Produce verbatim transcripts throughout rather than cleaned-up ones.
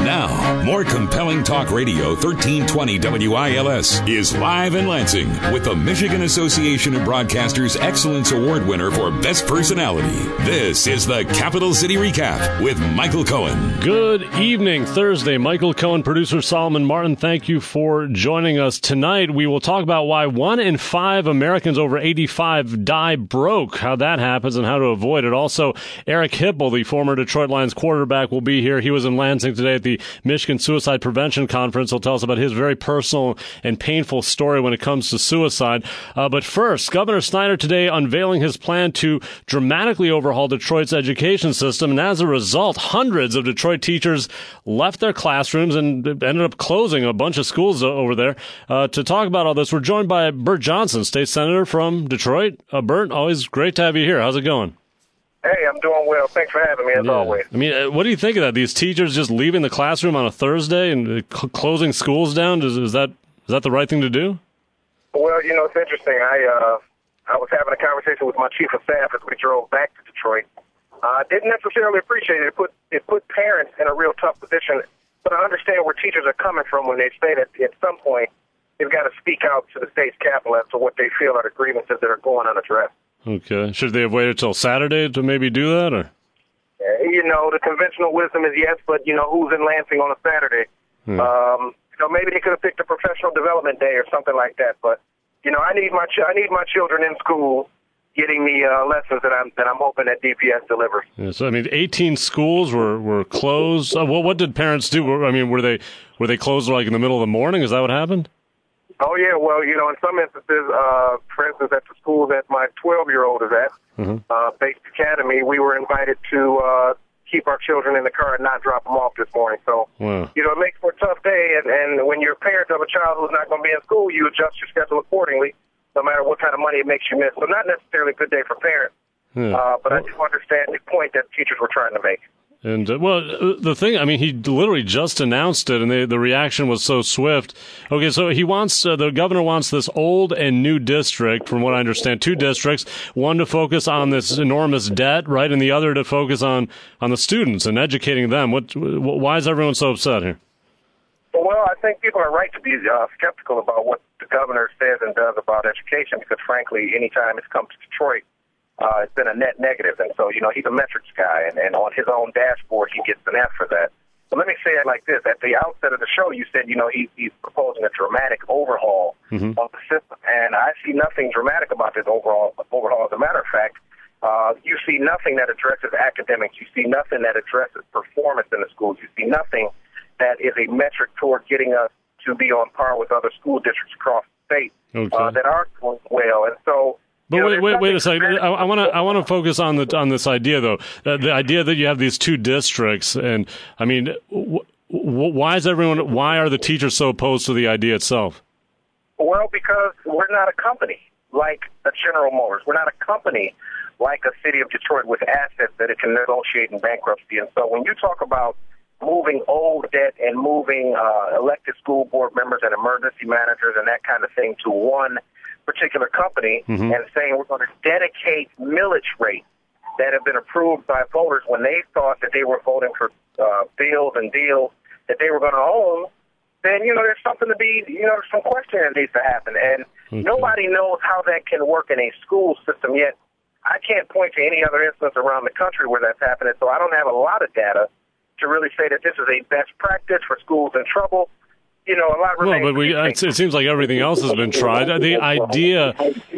Now, more compelling talk radio thirteen twenty W I L S is live in Lansing with the Michigan Association of Broadcasters Excellence Award winner for Best Personality. This is the Capital City Recap with Michael Cohen. Good evening, Thursday. Michael Cohen, producer Solomon Martin, thank you for joining us. Tonight, we will talk about why one in five Americans over eighty-five die broke, how that happens, and how to avoid it. Also, Eric Hipple, the former Detroit Lions quarterback, will be here. He was in Lansing today at the Michigan Suicide Prevention Conference. He'll tell us about his very personal and painful story when it comes to suicide. Uh, but first, Governor Snyder today unveiling his plan to dramatically overhaul Detroit's education system. And as a result, hundreds of Detroit teachers left their classrooms and ended up closing a bunch of schools over there. Uh, to talk about all this, we're joined by Bert Johnson, state senator from Detroit. Uh, Bert, always great to have you here. How's it going? Hey, I'm doing well. Thanks for having me, as yeah. always. I mean, uh, what do you think of that? These teachers just leaving the classroom on a Thursday and uh, cl- closing schools down? Is, is that is that the right thing to do? Well, you know, it's interesting. I uh, I was having a conversation with my chief of staff as we drove back to Detroit. I uh, didn't necessarily appreciate it. It put it put parents in a real tough position. But I understand where teachers are coming from when they say that at some point they've got to speak out to the state's capital as to what they feel are the grievances that are going unaddressed. Okay. Should they have waited till Saturday to maybe do that, or? You know, the conventional wisdom is yes, but, you know, who's in Lansing on a Saturday? Hmm. Um, you know, maybe they could have picked a professional development day or something like that. But, you know, I need my ch- I need my children in school getting the uh, lessons that I'm that I'm hoping that D P S delivers. Yeah, so I mean, eighteen schools were were closed. Uh, well, what did parents do? I mean, were they were they closed like in the middle of the morning? Is that what happened? Oh, yeah. Well, you know, in some instances, uh, for instance, at the school that my twelve-year-old is at, mm-hmm. uh, Bates Academy, we were invited to uh, keep our children in the car and not drop them off this morning. So, wow. you know, it makes for a tough day. And, and when you're a parent of a child who's not going to be in school, you adjust your schedule accordingly, no matter what kind of money it makes you miss. So not necessarily a good day for parents. Yeah. Uh, but I do understand the point that teachers were trying to make. And, uh, well, the thing, I mean, he literally just announced it, and they, the reaction was so swift. Okay, so he wants, uh, the governor wants this old and new district, from what I understand, two districts, one to focus on this enormous debt, right, and the other to focus on, on the students and educating them. What, why is everyone so upset here? Well, I think people are right to be uh, skeptical about what the governor says and does about education, because, frankly, anytime it's come to Detroit, Uh, it's been a net negative. And so, you know, he's a metrics guy, and, and on his own dashboard, he gets an F for that. But let me say it like this. At the outset of the show, you said, you know, he, he's proposing a dramatic overhaul mm-hmm. of the system. And I see nothing dramatic about this overall overhaul. As a matter of fact, uh, you see nothing that addresses academics. You see nothing that addresses performance in the schools. You see nothing that is a metric toward getting us to be on par with other school districts across the state okay. uh, that are doing well. And so, But you know, wait, wait, wait a second. I want to, I want to focus on the on this idea, though. Uh, the idea that you have these two districts, and I mean, w- w- why is everyone? Why are the teachers so opposed to the idea itself? Well, because we're not a company like a General Motors. We're not a company like a city of Detroit with assets that it can negotiate in bankruptcy. And so, when you talk about moving old debt and moving uh, elected school board members and emergency managers and that kind of thing to one particular company mm-hmm. and saying we're going to dedicate millage rates that have been approved by voters when they thought that they were voting for uh, bills and deals that they were going to own, then, you know, there's something to be, you know, there's some question that needs to happen. And okay. nobody knows how that can work in a school system yet. I can't point to any other instance around the country where that's happening, so I don't have a lot of data to really say that this is a best practice for schools in trouble. You know, a lot remains. Well, but we, it seems like everything else has been tried. The idea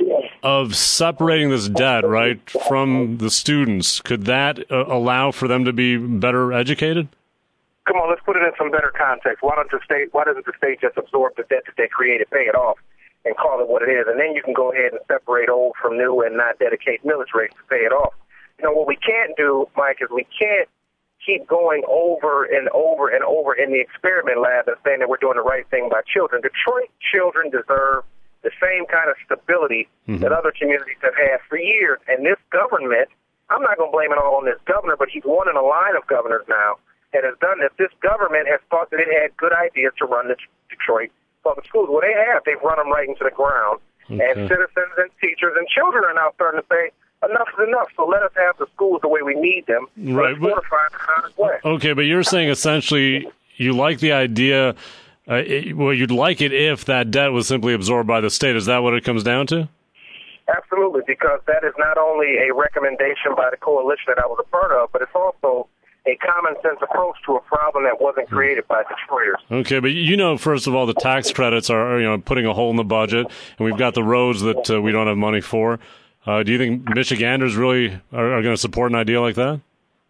of separating this debt, right, from the students, could that uh, allow for them to be better educated? Come on, let's put it in some better context. Why don't the state? Why doesn't the state just absorb the debt that they created, pay it off, and call it what it is? And then you can go ahead and separate old from new and not dedicate millage rates to pay it off. You know, what we can't do, Mike, is we can't keep going over and over and over in the experiment lab and saying that we're doing the right thing by children. Detroit children deserve the same kind of stability mm-hmm. that other communities have had for years. And this government, I'm not going to blame it all on this governor, but he's one in a line of governors now that has done this. This government has thought that it had good ideas to run the Detroit public schools. Well, they have. They've run them right into the ground. Okay. And citizens and teachers and children are now starting to say, enough is enough, so let us have the schools the way we need them. Right. But, way. Okay, but you're saying essentially you like the idea, uh, it, well, you'd like it if that debt was simply absorbed by the state. Is that what it comes down to? Absolutely, because that is not only a recommendation by the coalition that I was a part of, but it's also a common sense approach to a problem that wasn't created by Detroiters. Okay, but you know, first of all, the tax credits are, you know, putting a hole in the budget, and we've got the roads that uh, we don't have money for. Uh, do you think Michiganders really are, are going to support an idea like that?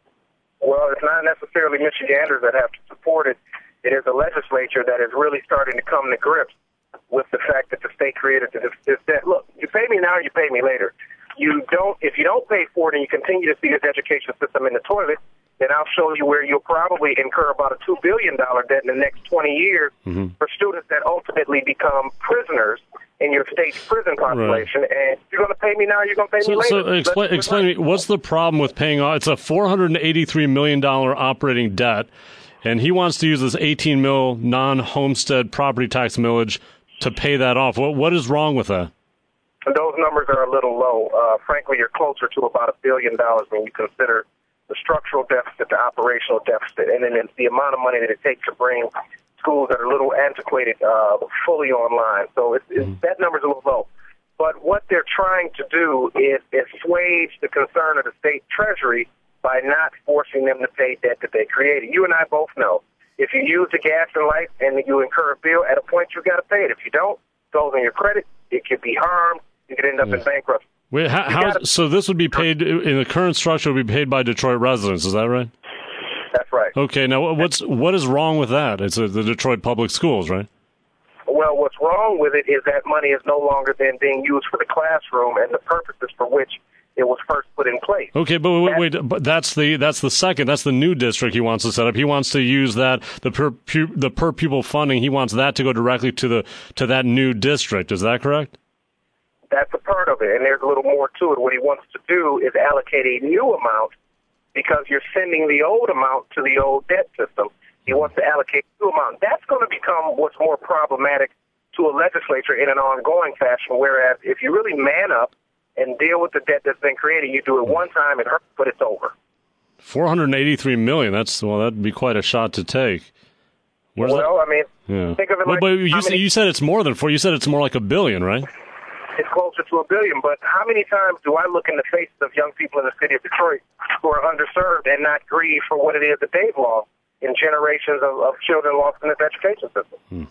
Well, it's not necessarily Michiganders that have to support it. It is the legislature that is really starting to come to grips with the fact that the state created this, this debt. Look, you pay me now, you pay me later. You don't. If you don't pay for it and you continue to see this education system in the toilet, then I'll show you where you'll probably incur about a two billion dollars debt in the next twenty years mm-hmm. for students that ultimately become prisoners in your state's prison population. Right. And if you're going to pay me now, you're going to pay so, me later. So explain, explain to me, what's the problem with paying off? It's a four hundred eighty-three million dollars operating debt, and he wants to use this eighteen mil non-homestead property tax millage to pay that off. What What is wrong with that? Those numbers are a little low. Uh, frankly, you're closer to about a billion dollars when you consider the structural deficit, the operational deficit, and then the amount of money that it takes to bring schools that are a little antiquated uh, fully online. So it's, it's, mm. that number's a little low. But what they're trying to do is assuage the concern of the state treasury by not forcing them to pay debt that they created. You and I both know, if you use the gas and light and you incur a bill, at a point you've got to pay it. If you don't, it goes on your credit, it could be harmed, you could end up yeah. in bankruptcy. Wait, how, how, so this would be paid, in the current structure, would be paid by Detroit residents, is that right? That's right. Okay, now what's what is wrong with that? It's a, the Detroit Public Schools, right? Well, what's wrong with it is that money is no longer then being used for the classroom and the purposes for which it was first put in place. Okay, but wait, wait, wait but that's the that's the second, that's the new district he wants to set up. He wants to use that the per pu- the per pupil funding. He wants that to go directly to the to that new district. Is that correct? That's a part of it, and there's a little more to it. What he wants to do is allocate a new amount because you're sending the old amount to the old debt system. He wants to allocate a new amount. That's going to become what's more problematic to a legislature in an ongoing fashion, whereas if you really man up and deal with the debt that's been created, you do it one time, it hurts, but it's over. four hundred eighty-three million dollars, that's, well, that'd be quite a shot to take. Where's well, that? I mean, yeah. think of it but, like... But you, many, said, you said it's more than four. You said it's more like a billion, right? It's closer to a billion, but how many times do I look in the faces of young people in the city of Detroit who are underserved and not grieve for what it is that they've lost in generations of, of children lost in this education system? Hmm.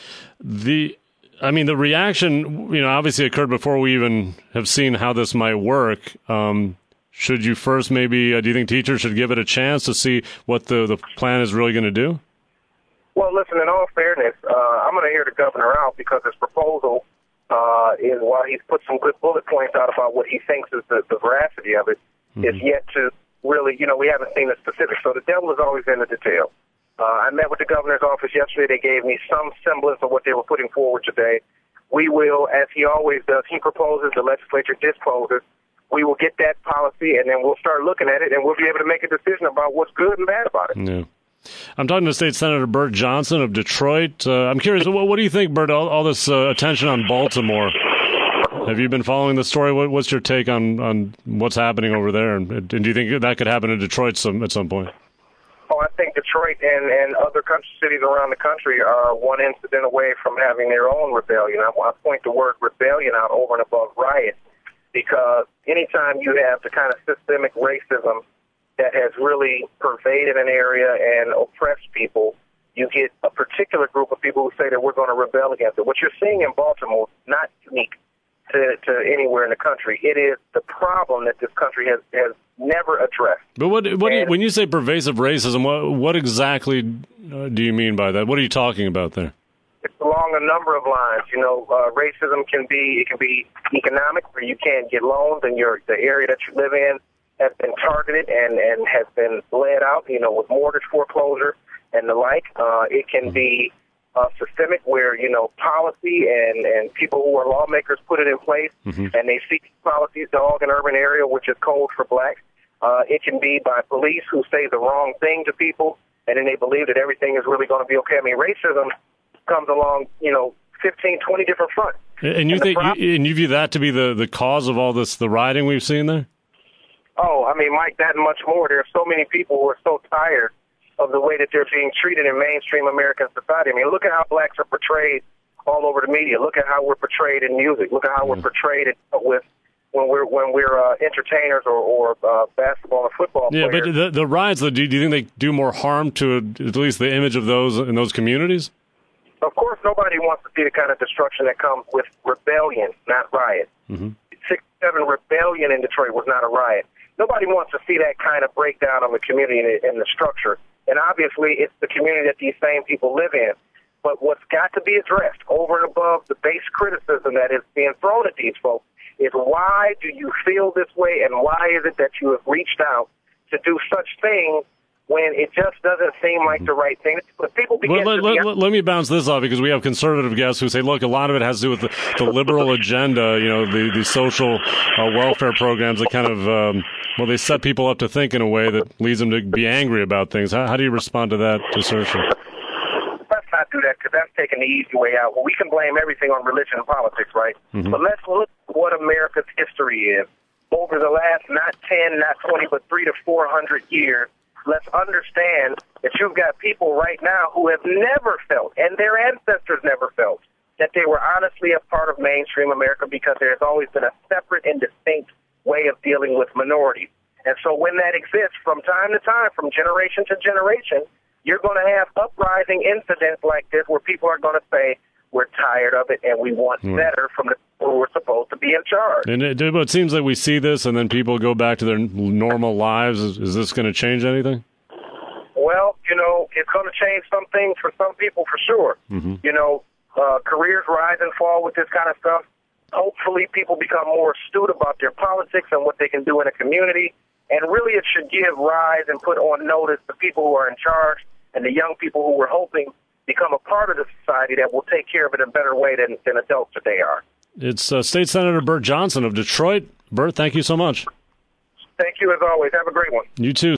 The, I mean, the reaction, you know, obviously occurred before we even have seen how this might work. Um, should you first maybe, uh, do you think teachers should give it a chance to see what the, the plan is really going to do? Well, listen, in all fairness, uh, I'm going to hear the governor out because his proposal Uh, is while he's put some good bullet points out about what he thinks is the, the veracity of it, mm-hmm. is yet to really, you know, we haven't seen the specifics. So the devil is always in the detail. Uh, I met with the governor's office yesterday. They gave me some semblance of what they were putting forward today. We will, as he always does, he proposes, the legislature disposes. We will get that policy, and then we'll start looking at it, and we'll be able to make a decision about what's good and bad about it. Yeah. I'm talking to State Senator Burt Johnson of Detroit. Uh, I'm curious, what, what do you think, Burt, all, all this uh, attention on Baltimore? Have you been following the story? What, what's your take on, on what's happening over there? And, and do you think that could happen in Detroit some, at some point? Oh, I think Detroit and, and other country cities around the country are one incident away from having their own rebellion. I, I point the word rebellion out over and above riot because anytime you have the kind of systemic racism that has really pervaded an area and oppressed people, you get a particular group of people who say that we're going to rebel against it. What you're seeing in Baltimore is not unique to, to anywhere in the country. It is the problem that this country has, has never addressed. But what, what and, when you say pervasive racism, what, what exactly do you mean by that? What are you talking about there? It's along a number of lines. You know, uh, racism can be, it can be economic, where you can't get loans and your the area that you live in has been targeted and, and has been bled out, you know, with mortgage foreclosure and the like. Uh, it can be uh, systemic where, you know, policy and, and people who are lawmakers put it in place mm-hmm. and they see policies, dog in urban area, which is code for black. Uh, it can be by police who say the wrong thing to people and then they believe that everything is really going to be okay. I mean, racism comes along, you know, fifteen, twenty different fronts. And you and think, problem, you, and you view that to be the, the cause of all this, the rioting we've seen there? Oh, I mean, Mike, that and much more. There are so many people who are so tired of the way that they're being treated in mainstream American society. I mean, look at how blacks are portrayed all over the media. Look at how we're portrayed in music. Look at how mm. we're portrayed with when we're when we're uh, entertainers or, or uh, basketball or football yeah, players. Yeah, but the, the riots, do you, do you think they do more harm to at least the image of those in those communities? Of course, nobody wants to see the kind of destruction that comes with rebellion, not riot. Mm-hmm. six seven rebellion in Detroit was not a riot. Nobody wants to see that kind of breakdown of the community and, and the structure. And obviously, it's the community that these same people live in. But what's got to be addressed over and above the base criticism that is being thrown at these folks is why do you feel this way, and why is it that you have reached out to do such things when it just doesn't seem like the right thing? But people begin well, to let, be let, let me bounce this off, because we have conservative guests who say, look, a lot of it has to do with the, the liberal agenda, you know, the, the social uh, welfare programs that kind of, um, well, they set people up to think in a way that leads them to be angry about things. How, how do you respond to that assertion? Let's not do that, because that's taking the easy way out. Well, we can blame everything on religion and politics, right? Mm-hmm. But let's look at what America's history is. Over the last not ten, not twenty, but three to four hundred years, let's understand that you've got people right now who have never felt, and their ancestors never felt, that they were honestly a part of mainstream America, because there's always been a separate and distinct way of dealing with minorities. And so when that exists from time to time, from generation to generation, you're going to have uprising incidents like this where people are going to say, we're tired of it and we want mm. better from the people who are supposed to be in charge. And it, it seems like we see this and then people go back to their normal lives. Is, is this going to change anything? Well, you know, it's going to change some things for some people for sure. Mm-hmm. You know, uh, careers rise and fall with this kind of stuff. Hopefully people become more astute about their politics and what they can do in a community. And really it should give rise and put on notice the people who are in charge and the young people who we're hoping become a part of the society that will take care of it in a better way than, than adults today are. It's uh, State Senator Bert Johnson of Detroit. Bert, thank you so much. Thank you as always. Have a great one. You too.